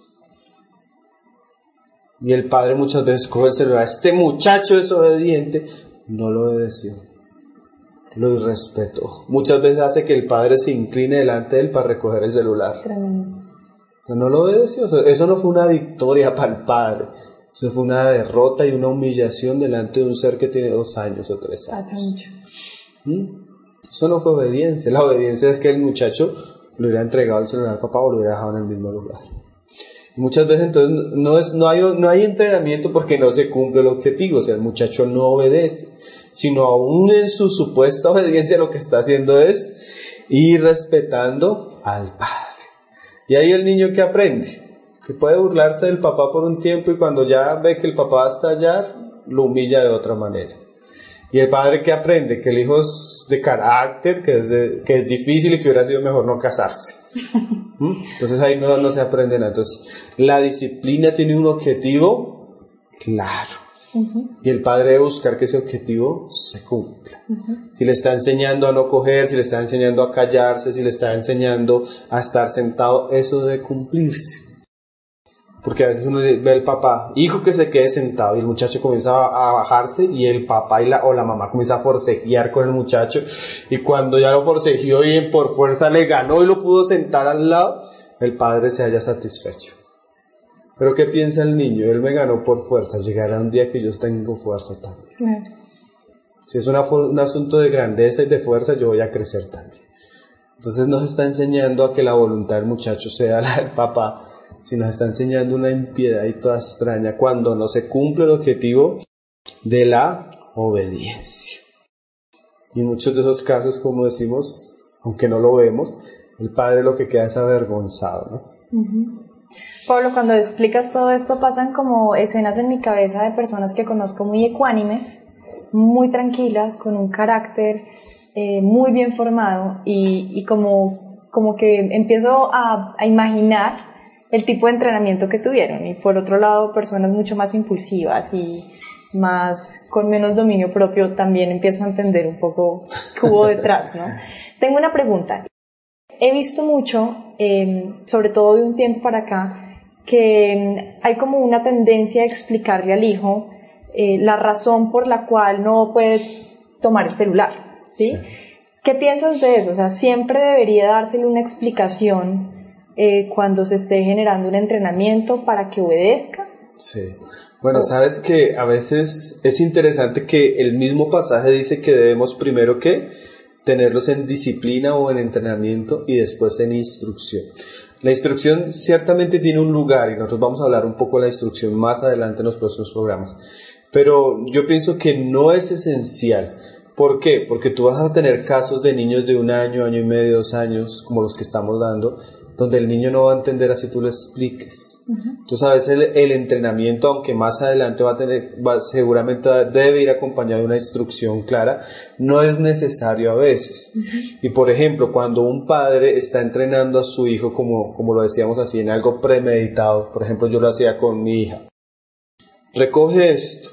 Y el padre muchas veces coge el celular. Este muchacho desobediente no lo obedeció, lo irrespetó. Muchas veces hace que el padre se incline delante de él para recoger el celular. Tremendo. O sea, no lo obedeció. O sea, eso no fue una victoria para el padre. Eso fue una derrota y una humillación delante de un ser que tiene 2 años o 3 años. Pasa mucho. Eso no fue obediencia. La obediencia es que el muchacho le hubiera entregado el celular al papá o lo hubiera dejado en el mismo lugar. Y muchas veces entonces no hay entrenamiento porque no se cumple el objetivo. O sea, el muchacho no obedece, sino aún en su supuesta obediencia lo que está haciendo es ir respetando al padre. Y ahí el niño que aprende, que puede burlarse del papá por un tiempo y cuando ya ve que el papá va a estallar, lo humilla de otra manera. Y el padre que aprende que el hijo es de carácter, que es difícil y que hubiera sido mejor no casarse. Entonces ahí no se aprende nada. Entonces la disciplina tiene un objetivo claro. Y el padre debe buscar que ese objetivo se cumpla. Si le está enseñando a no coger, si le está enseñando a callarse, si le está enseñando a estar sentado, eso debe cumplirse. Porque a veces uno ve al papá, hijo, que se quede sentado, y el muchacho comienza a bajarse, y el papá o la mamá comienza a forcejear con el muchacho, y cuando ya lo forcejeó y por fuerza le ganó y lo pudo sentar al lado, el padre se halla satisfecho. Pero ¿qué piensa el niño? Él me ganó por fuerza, llegará un día que yo tengo fuerza también. Claro. Si es un asunto de grandeza y de fuerza, yo voy a crecer también. Entonces nos está enseñando a que la voluntad del muchacho sea la del papá, si nos está enseñando una impiedad y toda extraña cuando no se cumple el objetivo de la obediencia. Y en muchos de esos casos, como decimos, aunque no lo vemos, el padre lo que queda es avergonzado, ¿no? Pablo, cuando explicas todo esto pasan como escenas en mi cabeza de personas que conozco muy ecuánimes, muy tranquilas, con un carácter muy bien formado y como que empiezo a imaginar el tipo de entrenamiento que tuvieron, y por otro lado personas mucho más impulsivas y más con menos dominio propio, también empiezo a entender un poco qué hubo detrás, ¿no? Tengo una pregunta. He visto mucho, sobre todo de un tiempo para acá, que hay como una tendencia a explicarle al hijo la razón por la cual no puede tomar el celular, ¿sí? ¿Qué piensas de eso? O sea, siempre debería dársele una explicación cuando se esté generando un entrenamiento para que obedezca. Sí. Bueno, sabes que a veces es interesante que el mismo pasaje dice que debemos primero que tenerlos en disciplina o en entrenamiento y después en instrucción. La instrucción ciertamente tiene un lugar y nosotros vamos a hablar un poco de la instrucción más adelante en los próximos programas. Pero yo pienso que no es esencial. ¿Por qué? Porque tú vas a tener casos de niños de 1 año, año y medio, 2 años, como los que estamos dando, donde el niño no va a entender así tú le expliques. Entonces a veces el entrenamiento, aunque más adelante seguramente debe ir acompañado de una instrucción clara, no es necesario a veces. Y por ejemplo, cuando un padre está entrenando a su hijo, como lo decíamos así, en algo premeditado, por ejemplo yo lo hacía con mi hija, recoge esto,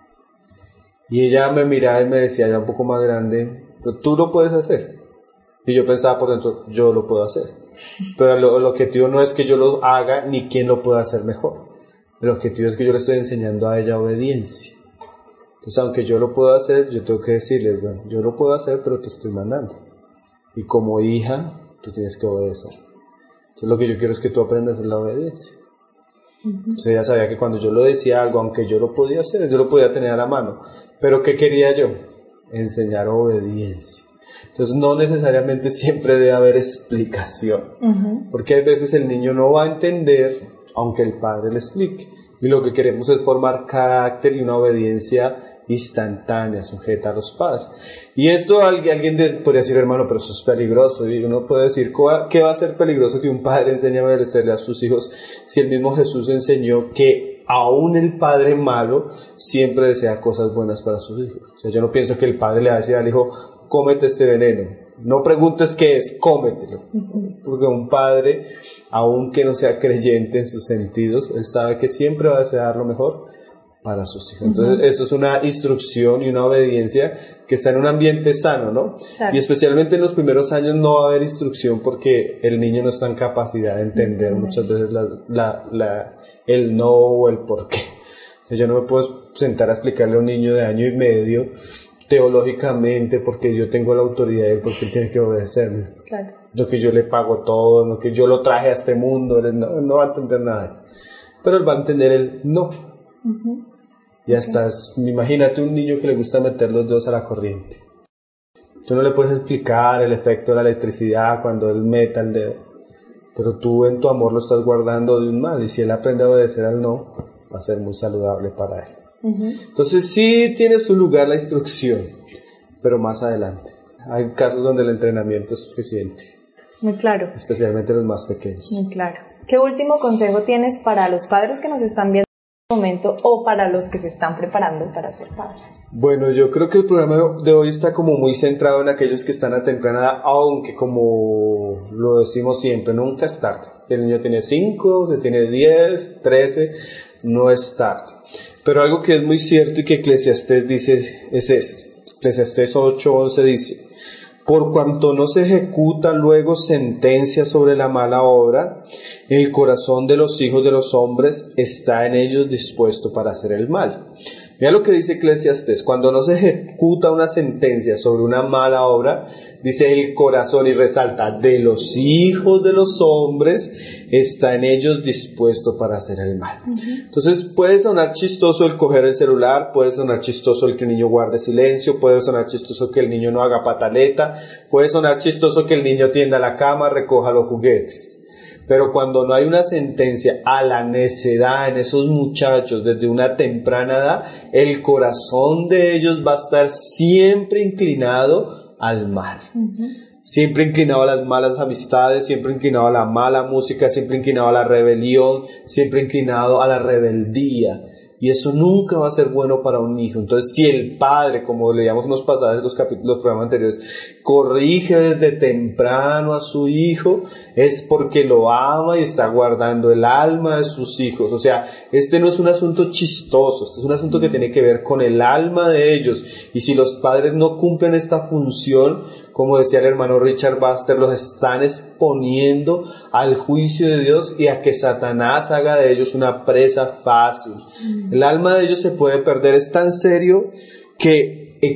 y ella me miraba y me decía ya un poco más grande, pero tú lo puedes hacer. Y yo pensaba por dentro, yo lo puedo hacer. Pero el objetivo no es que yo lo haga ni quién lo pueda hacer mejor. El objetivo es que yo le estoy enseñando a ella obediencia. Entonces, aunque yo lo puedo hacer, yo tengo que decirles, bueno, yo lo puedo hacer, pero te estoy mandando. Y como hija, tú tienes que obedecer. Entonces lo que yo quiero es que tú aprendas es la obediencia. Entonces ella sabía que cuando yo le decía algo, aunque yo lo podía hacer, yo lo podía tener a la mano, pero ¿qué quería yo? Enseñar obediencia. Entonces no necesariamente siempre debe haber explicación, porque hay veces el niño no va a entender aunque el padre le explique, y lo que queremos es formar carácter y una obediencia instantánea, sujeta a los padres. Y esto alguien podría decir, hermano, pero eso es peligroso, y uno puede decir, ¿qué va a ser peligroso que un padre enseñe a obedecerle a sus hijos si el mismo Jesús enseñó que aún el padre malo siempre desea cosas buenas para sus hijos? O sea, yo no pienso que el padre le va a decir al hijo, cómete este veneno, no preguntes qué es, cómetelo, porque un padre, aunque no sea creyente en sus sentidos, él sabe que siempre va a desear lo mejor para sus hijos. Entonces eso es una instrucción y una obediencia que está en un ambiente sano, ¿no? Claro. Y especialmente en los primeros años no va a haber instrucción porque el niño no está en capacidad de entender muchas veces el no o el por qué. O sea, yo no me puedo sentar a explicarle a un niño de año y medio teológicamente porque yo tengo la autoridad de él, porque él tiene que obedecerme. Claro. No que yo le pago todo, no que yo lo traje a este mundo, no va a entender nada de eso. Pero él va a entender el no. Y hasta, imagínate un niño que le gusta meter los dedos a la corriente. Tú no le puedes explicar el efecto de la electricidad cuando él meta el dedo, pero tú en tu amor lo estás guardando de un mal, y si él aprende a obedecer al no, va a ser muy saludable para él. Entonces sí tiene su lugar la instrucción, pero más adelante. Hay casos donde el entrenamiento es suficiente. Muy claro. Especialmente los más pequeños. Muy claro. ¿Qué último consejo tienes para los padres que nos están viendo en este momento o para los que se están preparando para ser padres? Bueno, yo creo que el programa de hoy está como muy centrado en aquellos que están a temprana edad, aunque como lo decimos siempre, nunca es tarde. Si el niño tiene 5, si tiene 10, 13, no es tarde. Pero algo que es muy cierto y que Eclesiastés dice es esto. Eclesiastés 8:11 dice: por cuanto no se ejecuta luego sentencia sobre la mala obra, el corazón de los hijos de los hombres está en ellos dispuesto para hacer el mal. Mira lo que dice Eclesiastés: cuando no se ejecuta una sentencia sobre una mala obra, dice el corazón, y resalta, de los hijos de los hombres está en ellos dispuesto para hacer el mal. Entonces puede sonar chistoso el coger el celular, puede sonar chistoso el que el niño guarde silencio, puede sonar chistoso que el niño no haga pataleta, puede sonar chistoso que el niño tienda la cama, recoja los juguetes. Pero cuando no hay una sentencia a la necedad en esos muchachos desde una temprana edad, el corazón de ellos va a estar siempre inclinado al mal. Siempre inclinado a las malas amistades, siempre inclinado a la mala música, siempre inclinado a la rebelión, siempre inclinado a la rebeldía. Y eso nunca va a ser bueno para un hijo. Entonces, si el padre, como leíamos unos pasajes de los programas anteriores, corrige desde temprano a su hijo, es porque lo ama y está guardando el alma de sus hijos. O sea, este no es un asunto chistoso, este es un asunto que tiene que ver con el alma de ellos. Y si los padres no cumplen esta función, como decía el hermano Richard Baxter, los están exponiendo al juicio de Dios y a que Satanás haga de ellos una presa fácil. El alma de ellos se puede perder. Es tan serio que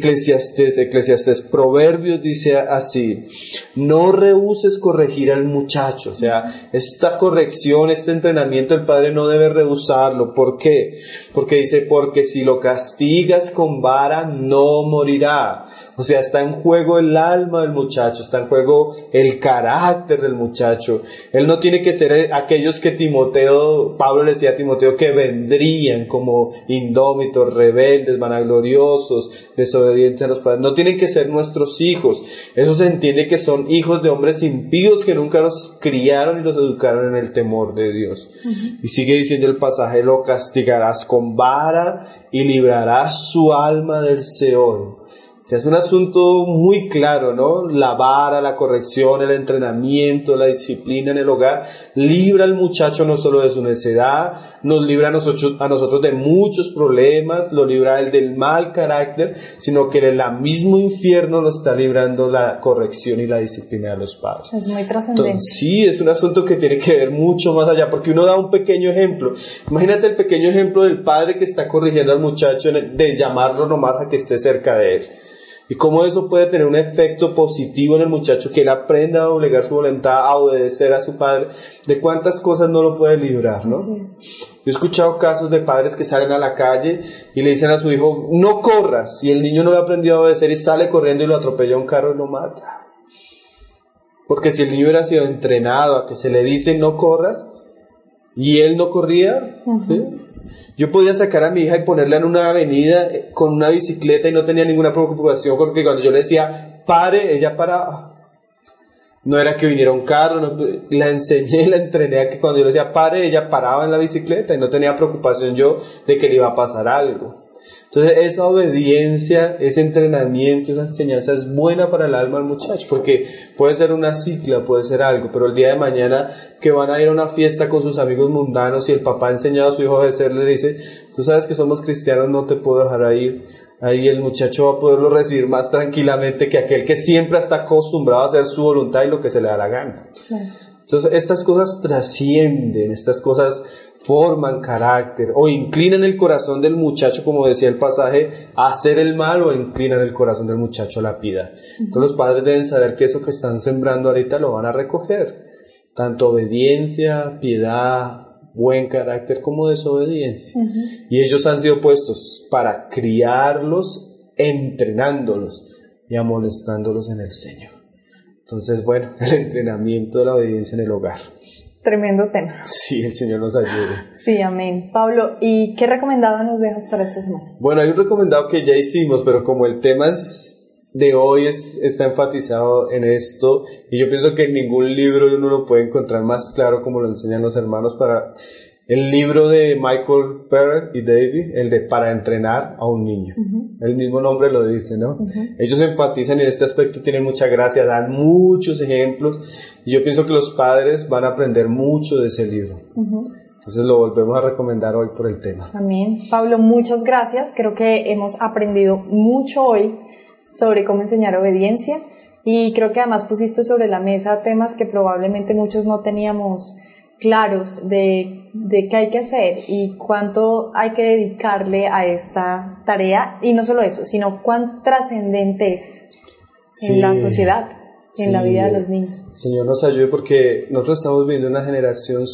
Eclesiastés, Proverbios dice así: no rehúses corregir al muchacho. O sea, esta corrección, este entrenamiento, el padre no debe rehusarlo. ¿Por qué? Porque dice, porque si lo castigas con vara, no morirá. O sea, está en juego el alma del muchacho, está en juego el carácter del muchacho. Él no tiene que ser aquellos que Pablo le decía a Timoteo, que vendrían como indómitos, rebeldes, vanagloriosos, desobedientes a los padres. No tienen que ser nuestros hijos. Eso se entiende que son hijos de hombres impíos que nunca los criaron y los educaron en el temor de Dios. Y sigue diciendo el pasaje: lo castigarás con vara y librarás su alma del Seol. O sea, es un asunto muy claro, ¿no? La vara, la corrección, el entrenamiento, la disciplina en el hogar libra al muchacho no solo de su necedad, nos libra a nosotros de muchos problemas, lo libra él del mal carácter, sino que en el mismo infierno lo está librando la corrección y la disciplina de los padres. Es muy trascendente. Entonces, sí, es un asunto que tiene que ver mucho más allá, porque uno da un pequeño ejemplo. Imagínate el pequeño ejemplo del padre que está corrigiendo al muchacho de llamarlo nomás a que esté cerca de él. Y cómo eso puede tener un efecto positivo en el muchacho, que él aprenda a doblegar su voluntad, a obedecer a su padre, de cuántas cosas no lo puede librar, ¿no? Yo he escuchado casos de padres que salen a la calle y le dicen a su hijo, no corras, y el niño no lo ha aprendido a obedecer y sale corriendo y lo atropella un carro y lo mata. Porque si el niño hubiera sido entrenado a que se le dice no corras, y él no corría, ¿sí? Yo podía sacar a mi hija y ponerla en una avenida con una bicicleta y no tenía ninguna preocupación, porque cuando yo le decía pare, ella paraba. No era que viniera un carro, no, la enseñé, la entrené a que cuando yo le decía pare, ella paraba en la bicicleta y no tenía preocupación yo de que le iba a pasar algo. Entonces esa obediencia, ese entrenamiento, esa enseñanza es buena para el alma del muchacho, porque puede ser una cicla, puede ser algo, pero el día de mañana que van a ir a una fiesta con sus amigos mundanos y el papá ha enseñado a su hijo a obedecer, le dice, tú sabes que somos cristianos, no te puedo dejar ahí el muchacho va a poderlo recibir más tranquilamente que aquel que siempre está acostumbrado a hacer su voluntad y lo que se le da la gana. Claro. Entonces estas cosas trascienden, estas cosas forman carácter o inclinan el corazón del muchacho, como decía el pasaje, a hacer el mal, o inclinan el corazón del muchacho a la piedad. Entonces los padres deben saber que eso que están sembrando ahorita lo van a recoger, tanto obediencia, piedad, buen carácter como desobediencia. Y ellos han sido puestos para criarlos, entrenándolos y amonestándolos en el Señor. Entonces, bueno, el entrenamiento de la obediencia en el hogar. Tremendo tema. Sí, el Señor nos ayude. Sí, amén. Pablo, ¿y qué recomendado nos dejas para esta semana? Bueno, hay un recomendado que ya hicimos, pero como el tema de hoy está enfatizado en esto, y yo pienso que en ningún libro uno lo puede encontrar más claro como lo enseñan los hermanos, para el libro de Michael Perry y David, el de Para entrenar a un niño. El mismo nombre lo dice, ¿no? Ellos enfatizan en este aspecto, tienen mucha gracia, dan muchos ejemplos, y yo pienso que los padres van a aprender mucho de ese libro. Entonces lo volvemos a recomendar hoy por el tema. Amén. Pablo, muchas gracias. Creo que hemos aprendido mucho hoy sobre cómo enseñar obediencia, y creo que además pusiste sobre la mesa temas que probablemente muchos no teníamos claros de qué hay que hacer y cuánto hay que dedicarle a esta tarea, y no solo eso, sino cuán trascendente es en la sociedad, en la vida de los niños. Señor nos ayude, porque nosotros estamos viviendo una generación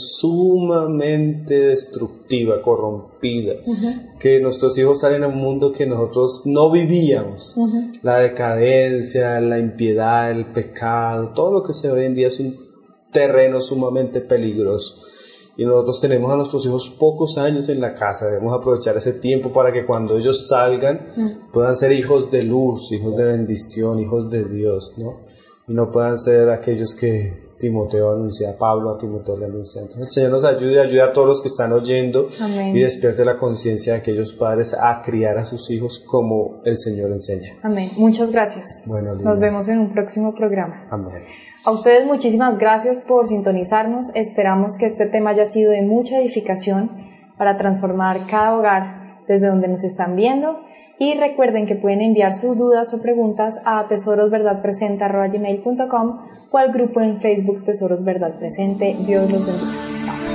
sumamente destructiva, corrompida, que nuestros hijos salen a un mundo que nosotros no vivíamos. La decadencia, la impiedad, el pecado, todo lo que se ve hoy en día es un terreno sumamente peligroso, y nosotros tenemos a nuestros hijos pocos años en la casa. Debemos aprovechar ese tiempo para que cuando ellos salgan puedan ser hijos de luz, hijos de bendición, hijos de Dios, ¿no? Y no puedan ser aquellos que Pablo a Timoteo le anuncia. Entonces el Señor nos ayude a todos los que están oyendo. Amén. Y despierte la conciencia de aquellos padres a criar a sus hijos como el Señor enseña. Amén. Muchas gracias. Bueno, Lina, nos vemos en un próximo programa. Amén. A ustedes muchísimas gracias por sintonizarnos. Esperamos que este tema haya sido de mucha edificación para transformar cada hogar desde donde nos están viendo. Y recuerden que pueden enviar sus dudas o preguntas a tesorosverdadpresente@gmail.com o al grupo en Facebook Tesoros Verdad Presente. Dios los bendiga.